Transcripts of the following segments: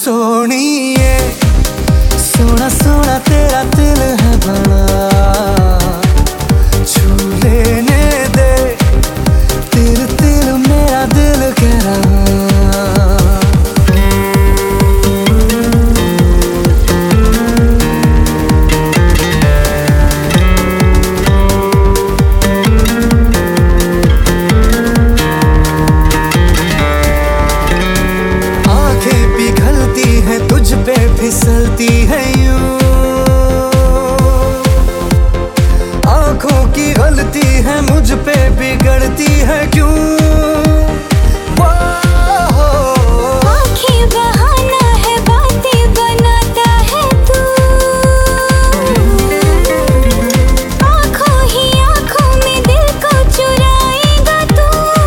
सोनिए, सोना सोना तेरा दिल है बड़ा, छू लेने दे, तिल तिल मेरा दिल कह रहा। तुझ पे फिसलती है यूं, आंखों की गलती है मुझ पे बिगड़ती है क्यों। आँखें बहाना है बातें बनाता है तू, आंखों ही आंखों में दिल को चुराएगा तू।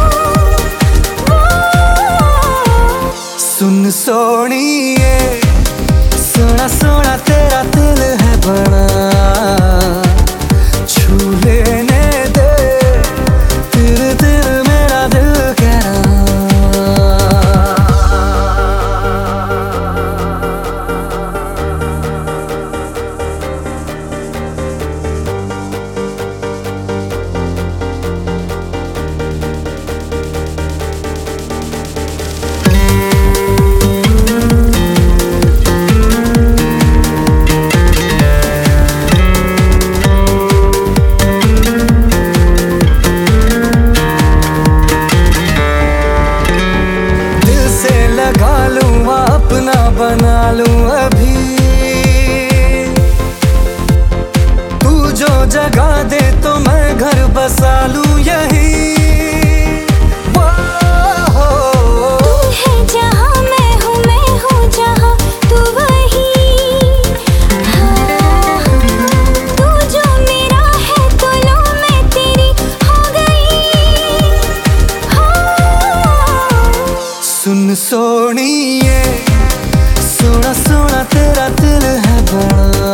सुन सोनिए, सोना सोना तेरा दिल है बड़ा, छू लेने दे, तेरे दिल मेरा दिल कह रहा। अपना बना लूं अभी, तू जो जगह दे तो मैं घर बसा लूं यही। तू है जहां मैं हूँ जहां तू वही। हाँ, तू जो मेरा है तो लो मैं तेरी हो गई। हाँ। सुन सोनिए, सोना सोना तेरा दिल है बड़ा,